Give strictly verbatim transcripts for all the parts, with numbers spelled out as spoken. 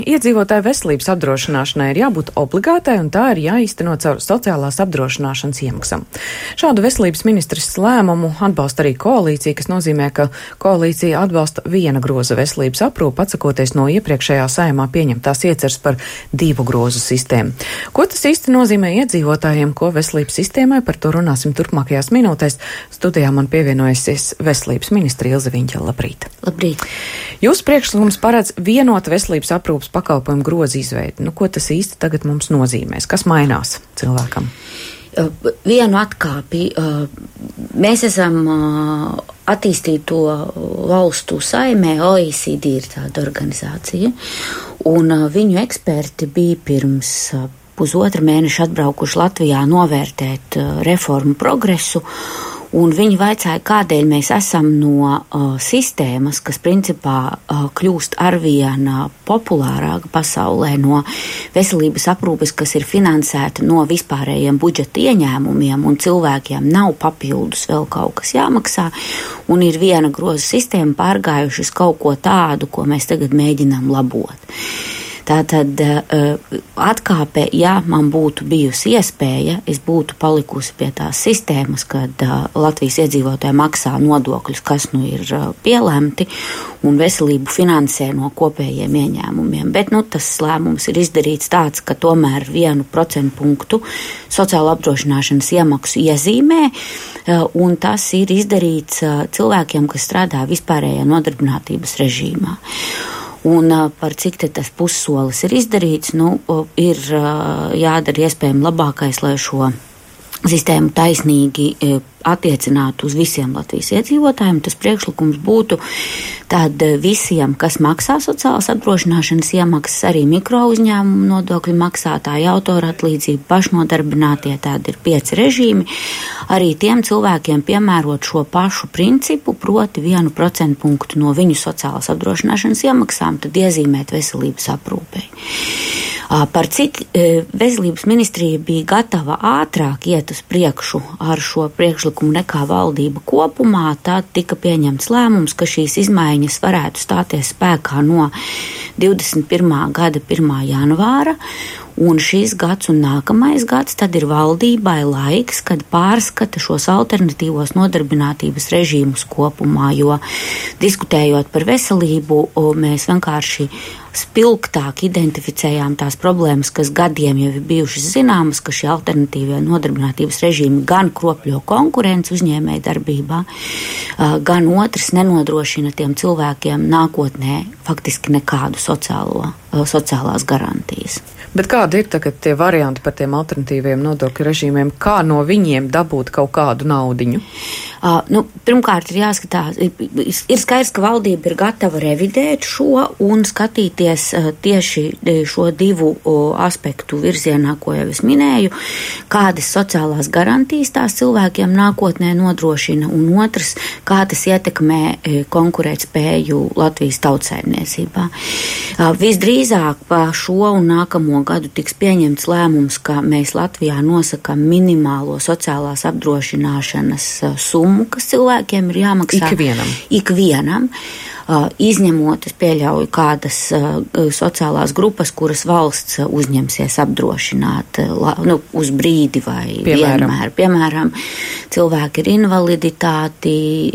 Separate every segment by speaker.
Speaker 1: Iedzīvotāju veselības apdrošināšanai ir jābūt obligātai, un tā ir jāīsteno caur sociālās apdrošināšanas iemaksām. Šādu veselības ministres lēmumu atbalsta arī koalīcija, kas nozīmē, ka koalīcija atbalsta viena groza veselības aprūpu, atsakoties no iepriekšējā Saeimā pieņemtās ieceres par divu grozu sistēmu. Ko tas īsti nozīmē iedzīvotājiem, ko veselības sistēmai, par to runāsim turpmākajās minūtēs. Studijā man pievienojusies veselības ministre Ilze Viņķele. Labrīt!
Speaker 2: Labrīt!
Speaker 1: Jūsu priekšlikums paredz vienot veselības aprūpas pakalpojumu grozu izveidi. Nu, ko tas īsti tagad mums nozīmēs? Kas mainās cilvēkam?
Speaker 2: Vienu atkāpi. Mēs esam attīstīto valstu saimē, O E C D ir tāda organizācija, un viņu eksperti bija pirms pusotra mēneša atbraukuši Latvijā novērtēt reformu progresu. Un viņi vaicāja, kādēļ mēs esam no uh, sistēmas, kas principā uh, kļūst arvien uh, populārāka pasaulē, no veselības aprūpes, kas ir finansēta no vispārējiem budžeta ieņēmumiem, un cilvēkiem nav papildus vēl kaut kas jāmaksā, un ir viena groza sistēma pārgājuši uz kaut ko tādu, ko mēs tagad mēģinām labot. Tātad atkāpe, ja man būtu bijusi iespēja, es būtu palikusi pie tās sistēmas, kad Latvijas iedzīvotāji maksā nodokļus, kas nu ir pielēmti, un veselību finansē no kopējiem ieņēmumiem. Bet nu, tas lēmums ir izdarīts tāds, ka tomēr vienu procentu punktu sociālo apdrošināšanas iemaksu iezīmē, un tas ir izdarīts cilvēkiem, kas strādā vispārējā nodarbinātības režīmā. Un par cik te tas pussolis ir izdarīts, nu, ir jādara iespējami labākais, lai šo sistēmu taisnīgi attiecinātu uz visiem Latvijas iedzīvotājiem. Tas priekšlikums būtu tad visiem, kas maksā sociālās apdrošināšanas iemaksas, arī mikro uzņēmumu nodokļu maksātāji, autora atlīdzība, pašnodarbinātie, tādi ir pieci režīmi, arī tiem cilvēkiem piemērot šo pašu principu, proti vienu procentu punktu no viņu sociālās apdrošināšanas iemaksām, tad iezīmēt veselības aprūpei. Par cik veselības ministrija bija gatava ātrāk iet uz priekšu ar šo priekšlikumu nekā valdība kopumā, tad tika pieņemts lēmums, ka šīs izmaiņas varētu stāties spēkā no divdesmit pirmā gada pirmā janvāra, un šīs gads un nākamais gads tad ir valdībai laiks, kad pārskata šos alternatīvos nodarbinātības režīmus kopumā, jo diskutējot par veselību, mēs vienkārši spilgtāk identificējām tās problēmas, kas gadiem jau ir bijušas zināmas, ka šie alternatīvie nodarbinātības režīmi gan kropļo konkurenci uzņēmēju darbībā, gan otrs nenodrošina tiem cilvēkiem nākotnē faktiski nekādu sociālo, sociālās garantijas.
Speaker 1: Bet kādi ir tagad tie varianti par tiem alternatīviem nodokļu režīmiem? Kā no viņiem dabūt kaut kādu naudiņu?
Speaker 2: Uh, nu, pirmkārt, ir jāskatās, ir, ir skaidrs, ka valdība ir gatava revidēt šo un skatīties uh, tieši šo divu uh, aspektu virzienā, ko jau es minēju, kādas sociālās garantijas tās cilvēkiem nākotnē nodrošina, un otrs, kā tas ietekmē uh, konkurētspēju Latvijas tautsaimniecībā. Uh, visdrīzāk pa šo un nākamo gadu tiks pieņemts lēmums, ka mēs Latvijā nosakam minimālo sociālās apdrošināšanas uh, summu, kas cilvēkiem ir jāmaksā
Speaker 1: ikvienam.
Speaker 2: ikvienam uh, izņemot, es pieļauju, kādas uh, sociālās grupas, kuras valsts uzņemsies apdrošināt uh, nu, uz brīdi vai
Speaker 1: Piemēram.
Speaker 2: vienmēr. Piemēram, cilvēki ir invaliditāti,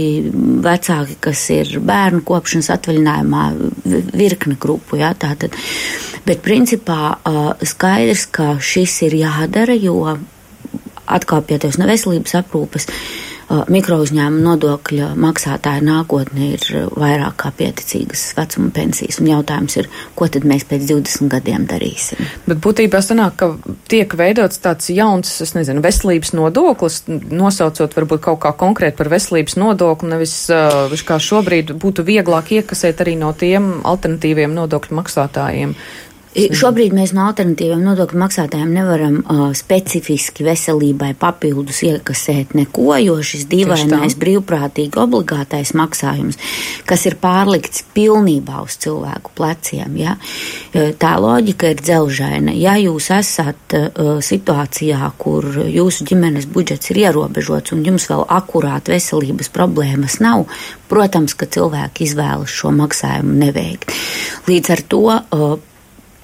Speaker 2: vecāki, kas ir bērnu kopšanas atvaļinājumā, virkne grupu, jā, tātad. Bet principā uh, skaidrs, ka šis ir jādara, jo atkāpjoties no veselības aprūpes, mikrouzņēmuma nodokļa maksātāja nākotne ir vairāk kā pieticīgas vecuma pensijas, un jautājums ir, ko tad mēs pēc divdesmit gadiem darīsim.
Speaker 1: Bet būtībā sanāk, ka tiek veidots tāds jauns, es nezinu, veselības nodoklis, nosaucot varbūt kaut kā konkrēti par veselības nodokli, nevis uh, kā šobrīd būtu vieglāk iekasēt arī no tiem alternatīviem nodokļu maksātājiem.
Speaker 2: Šobrīd mēs no alternatīviem nodokļu maksātājiem nevaram uh, specifiski veselībai papildus iekasēt neko, jo šis dīvainais brīvprātīgi obligātais maksājums, kas ir pārlikts pilnībā uz cilvēku pleciem, ja? Tā loģika ir dzelžaina. Ja jūs esat uh, situācijā, kur jūsu ģimenes budžets ir ierobežots un jums vēl akurāt veselības problēmas nav, protams, ka cilvēki izvēlas šo maksājumu neveikt. Līdz ar to uh,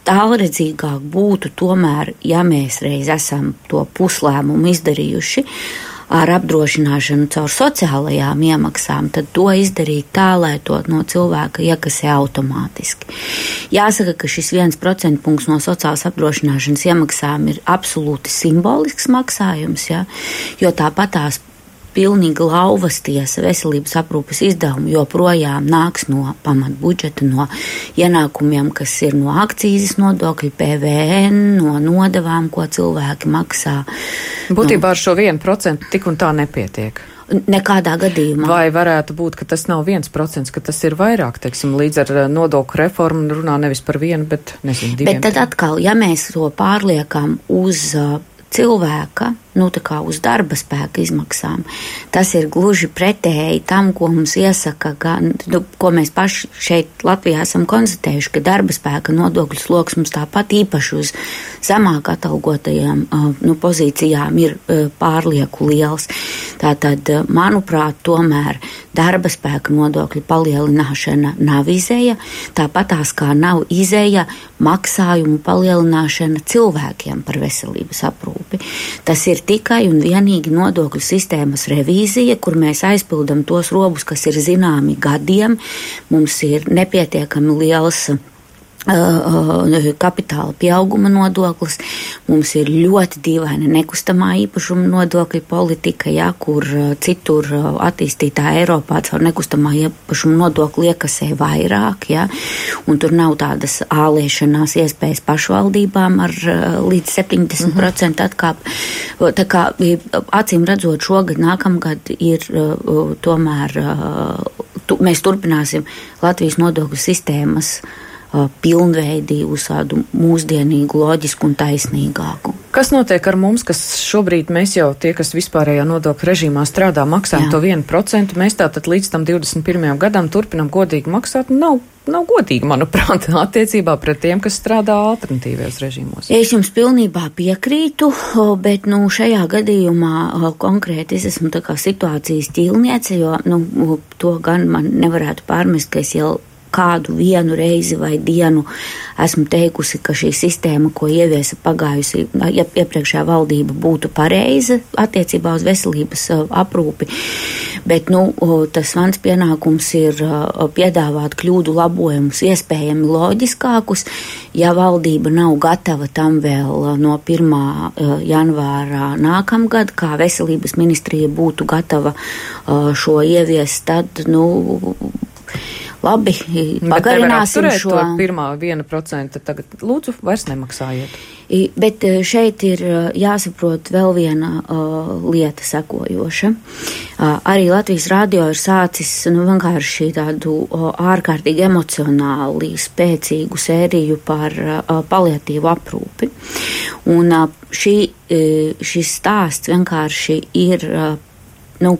Speaker 2: tālredzīgāk būtu tomēr, ja mēs reiz esam to puslēmumu izdarījuši ar apdrošināšanu caur sociālajām iemaksām, tad to izdarīt tā, lai to no cilvēka iekasē automātiski. Jāsaka, ka šis viens procentpunkts no sociālās apdrošināšanas iemaksām ir absolūti simbolisks maksājums, ja, jo tāpat tās pilnīgi lauvas tiesa veselības aprūpes izdevumi joprojām nāks no pamatbudžeta, no ienākumiem, kas ir no akcīzes nodokļu, P V N, no nodevām, ko cilvēki maksā.
Speaker 1: Būtībā ar šo vienu procentu tik un tā nepietiek.
Speaker 2: Nekādā gadījumā.
Speaker 1: Vai varētu būt, ka tas nav viens procents, ka tas ir vairāk, teiksim, līdz ar nodokļu reformu runā nevis par vienu, bet, nezinu, diviem.
Speaker 2: Bet tad atkal, ja mēs to pārliekam uz uh, cilvēka, nu tā kā uz darba spēka izmaksām, tas ir gluži pretēji tam, ko mums iesaka, gan, nu, ko mēs paši šeit Latvijā esam konstatējuši, ka darba spēka nodokļu sloks mums tāpat īpaši uz zemāk atalgotajām uh, nu, pozīcijām ir uh, pārlieku liels. Tātad, uh, manuprāt, tomēr darba spēka nodokļu palielināšana nav izēja, tāpat tās kā nav izēja maksājumu palielināšana cilvēkiem par veselības aprūpi. Tas ir tikai un vienīgi nodokļu sistēmas revīzija, kur mēs aizpildam tos robus, kas ir zināmi gadiem. Mums ir nepietiekami liels kapitāla pieauguma nodoklis, mums ir ļoti dīvaina nekustamā īpašuma nodokļa politika, ja, kur citur attīstītā Eiropā caur nekustamā īpašuma nodokli iekasē vairāk, ja, un tur nav tādas āliešanās iespējas pašvaldībām ar līdz septiņdesmit procentu atkāp. Tā kā acīm redzot šogad, nākamgad ir tomēr, tu, mēs turpināsim Latvijas nodokļu sistēmas pilnveidī uz tādu mūsdienīgu, loģisku un taisnīgāku.
Speaker 1: Kas notiek ar mums, kas šobrīd mēs jau tie, kas vispārējā nodokļu režīmā strādā, maksājam Jā. to vienu procentu, mēs tātad līdz tam divdesmit pirmajam gadam turpinam godīgi maksāt, nav, nav godīgi, manuprāt, attiecībā pret tiem, kas strādā alternatīvajos režīmos.
Speaker 2: Es jums pilnībā piekrītu, bet, nu, šajā gadījumā konkrēti es esmu tā kā situācijas ķīlniece, jo, nu, to gan man nevarētu pārmest, ka es jau kādu vienu reizi vai dienu esmu teikusi, ka šī sistēma, ko ieviesa pagājusi, ja iepriekšējā valdība būtu pareiza attiecībā uz veselības aprūpi, bet, nu, tas mans pienākums ir piedāvāt kļūdu labojumus iespējami loģiskākus, ja valdība nav gatava tam vēl no pirmā janvāra nākamgad, kā veselības ministrija būtu gatava šo ieviest, tad, nu, labi, pagarināsim šo.
Speaker 1: To pirmā viena procenta tagad lūdzu vairs nemaksājiet.
Speaker 2: Bet šeit ir jāsaprot vēl viena uh, lieta sekojoša. Uh, arī Latvijas radio ir sācis, nu, vienkārši tādu uh, ārkārtīgi emocionāli spēcīgu sēriju par uh, paliatīvu aprūpi. Un uh, šī, uh, šis stāsts vienkārši ir, uh, nu,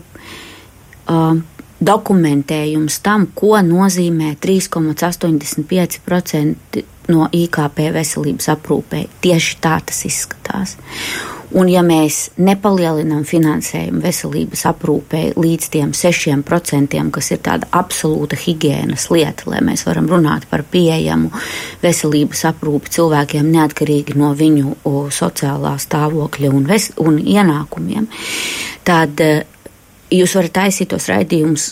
Speaker 2: uh, dokumentējums tam, ko nozīmē trīs komats astoņdesmit pieci procenti no I K P veselības aprūpē. Tieši tā tas izskatās. Un ja mēs nepalielinām finansējumu veselības aprūpē līdz tiem sešiem procentiem, kas ir tāda absolūta higienas lieta, lai mēs varam runāt par pieejamu veselības aprūpi cilvēkiem neatkarīgi no viņu o, sociālā stāvokļa un, ves, un ienākumiem, tad jūs varat taisīt tos raidījumus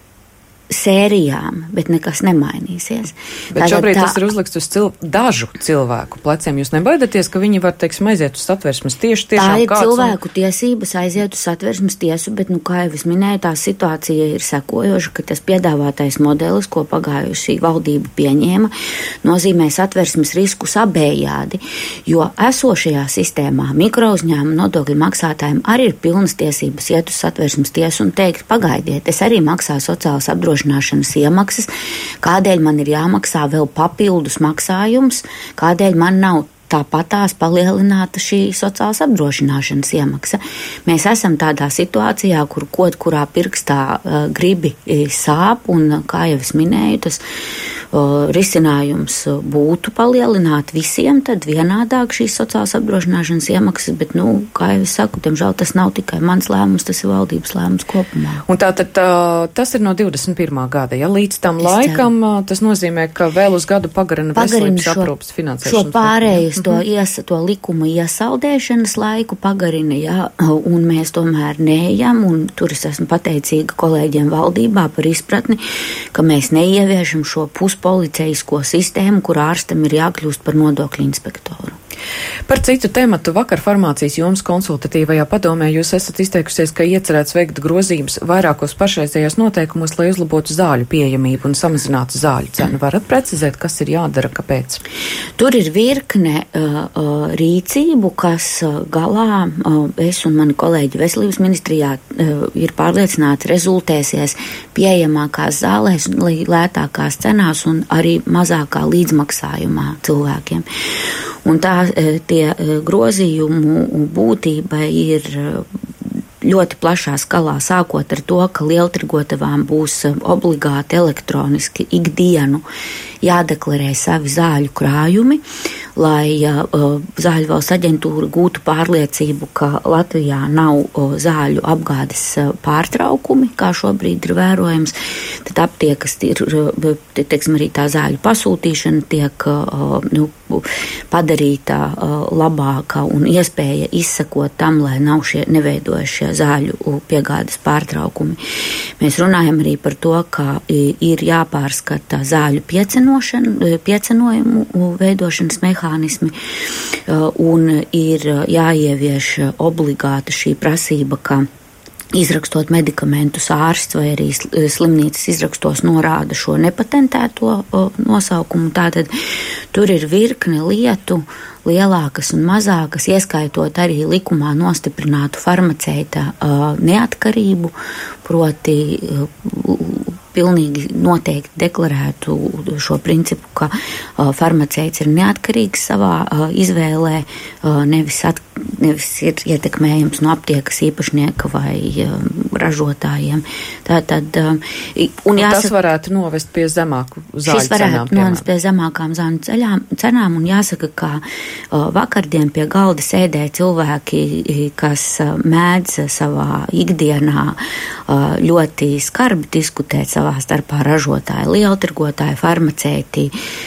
Speaker 2: sērijām, bet nekas nemainīsies.
Speaker 1: Bet Tātad šobrīd tā... tas ir uzlikts uz cil... dažu cilvēku pleciem. Jūs nebaidaties, ka viņi var, teiksim, aiziet uz satversmes tieši tiešām
Speaker 2: kāds? Tā ir
Speaker 1: kāds
Speaker 2: cilvēku
Speaker 1: un...
Speaker 2: tiesības aiziet uz satversmes tiesu, bet, nu, kā jau es minēju, tā situācija ir sekojoša, ka tas piedāvātais modelis, ko pagājusi valdība pieņēma, nozīmē satversmes riskus abējādi, jo esošajā sistēmā mikrouzņēmuma nodokļu maksātājiem arī ir pilnas tiesības iet uz satversmes tiesu un teikt, pagaidiet, es arī maksāju sociālas apdrošināšanas iemaksas, kādēļ man ir jāmaksā vēl papildus maksājums, kādēļ man nav tāpatās palielināta šī sociālās apdrošināšanas iemaksa. Mēs esam tādā situācijā, kur kaut kurā pirkstā uh, gribi sāp, un, kā jau es minēju, tas risinājums būtu palielināt visiem tad vienādāk šīs sociālās apdrošināšanas iemaksas, bet, nu, kā jau es saku, diemžēl tas nav tikai mans lēmums, tas ir valdības lēmums kopumā.
Speaker 1: Un tātad tas ir no divdesmit pirmā gada, ja līdz tam es laikam ceru. Tas nozīmē, ka vēl uz gadu pagarina veselības aprūpas finansēšanas.
Speaker 2: Šo pārējais, to, ies, to likuma iesaldēšanas laiku pagarina, jā, un mēs tomēr neejam, un tur es esmu pateicīga kolēģiem valdībā par izpratni, ka mēs neieviešam šo puspoliceisko sistēmu, kur ārstam ir jākļūst par nodokļu inspektoru.
Speaker 1: Par citu tematu vakar farmācijas jomas konsultatīvajā padomē jūs esat izteikusies, ka iecerēts veikt grozījums vairākos pašreizējos noteikumos, lai uzlabotu zāļu pieejamību un samazinātu zāļu cenu. Varat precizēt, kas ir jādara, kāpēc?
Speaker 2: Tur ir virkne uh, uh, rīcību, kas uh, galā uh, es un mani kolēģi veselības ministrijā uh, ir pārliecināti rezultēsies pieejamākās zālēs, lētākās cenās un arī mazākā līdzmaksājumā cilvēkiem. Un tā tie grozījumu būtība ir ļoti plašā skalā, sākot ar to, ka lieltirgotavām būs obligāti elektroniski ikdienu jādeklarē savi zāļu krājumi, lai uh, zāļu valsts aģentūra gūtu pārliecību, ka Latvijā nav uh, zāļu apgādes uh, pārtraukumi, kā šobrīd ir vērojams. Tad aptiekas ir, uh, teiksim, arī tā zāļu pasūtīšana tiek uh, nu, padarīta uh, labāka un iespēja izsekot tam, lai nav šie neveidojušie zāļu piegādes pārtraukumi. Mēs runājam arī par to, ka ir jāpārskata zāļu piecenošana, piecenojumu veidošanas mehānismi un ir jāievieš obligāta šī prasība, ka izrakstot medikamentus ārsts vai arī slimnīcas izrakstos norāda šo nepatentēto nosaukumu. Tātad tur ir virkne lietu, lielākas un mazākas, ieskaitot arī likumā nostiprinātu farmaceita neatkarību, proti pilnīgi noteikti deklarētu šo principu, ka uh, farmaceits ir neatkarīgs savā uh, izvēlē, uh, nevis, at, nevis ir ietekmējams no aptiekas īpašnieka vai uh, ražotājiem. Tātad, uh, un jāsaka,
Speaker 1: tas varētu novest pie zemāku zāļu cenām.
Speaker 2: Šis varētu novest pie zemākām zāļu cenām, un jāsaka, ka uh, vakardien pie galda sēdēja cilvēki, kas uh, mēdz savā ikdienā uh, ļoti skarbi diskutēt savā starpā ražotāji, lieltirgotāji, farmaceiti,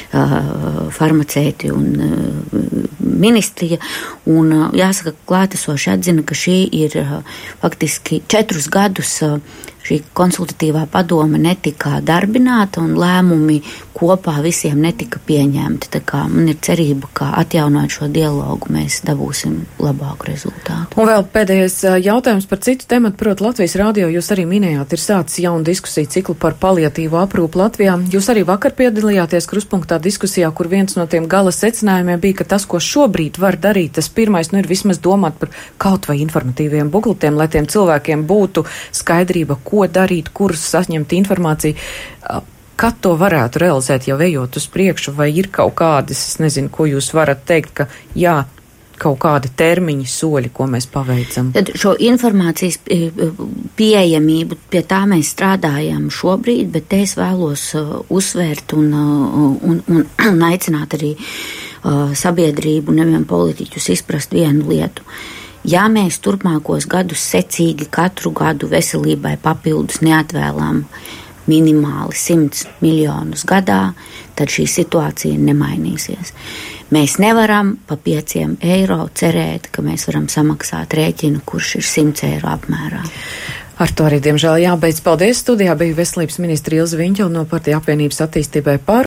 Speaker 2: uh, farmaceiti un uh, ministrija. Un uh, jāsaka, klātesoši atzina, ka šī ir uh, faktiski četrus gadus uh, šī konsultatīvā padome netika darbināta un lēmumi kopā visiem netika pieņemti. Tā kā man ir cerība, ka atjaunot šo dialogu mēs dabūsim labāku rezultātu.
Speaker 1: Un vēl pēdējais jautājums par citu tematu, proti Latvijas radio jūs arī minējāt, ir sācis jaunu diskusiju ciklu par paliatīvo aprūpu Latvijā. Jūs arī vakar piedalījāties kruspunktā diskusijā, kur viens no tiem gala secinājumiem bija, ka tas, ko šobrīd var darīt, tas pirmais, nu ir vismaz domāt par kaut vai informatīviem bukletiem, lai tiem cilvēkiem būtu skaidrība, ko darīt, kurus saņemt informāciju. Kad to varētu realizēt, jau ejot uz priekšu, vai ir kaut kādas, es nezinu, ko jūs varat teikt, ka jā, kaut kādi termiņi, soļi, ko mēs paveicam?
Speaker 2: Tad šo informācijas pieejamību, pie tā mēs strādājam šobrīd, bet te es vēlos uh, uzsvērt un, uh, un, un, un aicināt arī uh, sabiedrību, nevien politiķus izprast vienu lietu. Ja mēs turpmākos gadus secīgi katru gadu veselībai papildus neatvēlām minimāli simts miljonus gadā, tad šī situācija nemainīsies. Mēs nevaram pa pieciem eiro cerēt, ka mēs varam samaksāt rēķinu, kurš ir simts eiro apmērā.
Speaker 1: Ar to arī, diemžēl, jābeidz. Paldies, studijā bija veselības ministra Ilze Viņķele no Partiju apvienības attīstībai par